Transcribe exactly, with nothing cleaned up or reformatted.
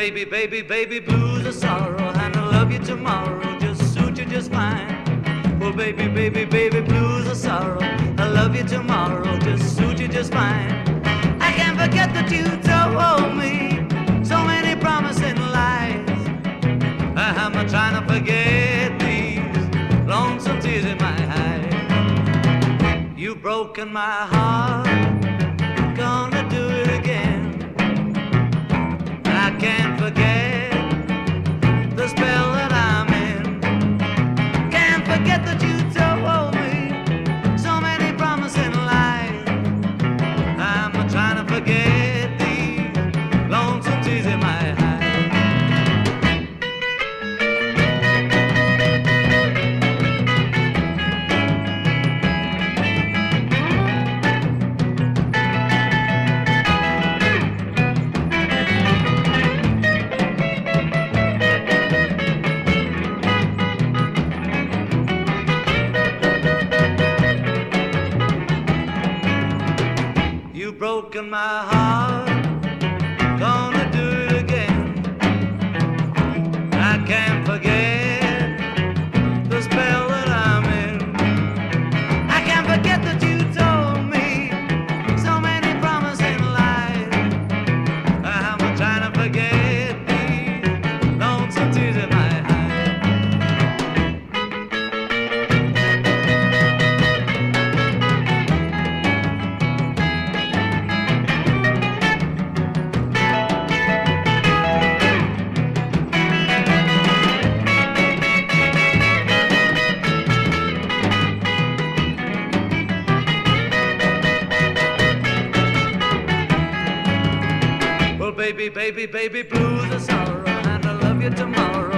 baby, baby, baby, blues are sorrow, and I love you tomorrow, just suit you just fine. Well, baby, baby, baby, blues are sorrow, I love you tomorrow, just suit you just fine. I can't forget that you told me so many promising lies. I'm not trying to forget these lonesome tears in my eyes. You've broken my heart, gonna do it again. I can't forget the spell that I'm in. Can't forget that you told me so many promising lies. I'm not trying to forget these lonesome tears in my eyes. You've broken my heart, gonna do it again. I can't forget the spell that I'm in. I can't forget that you told me so many promising lies. I'm not trying to forget these lonesome tears in my eyes. Baby, baby, baby, blues are sorrow, and I love you tomorrow.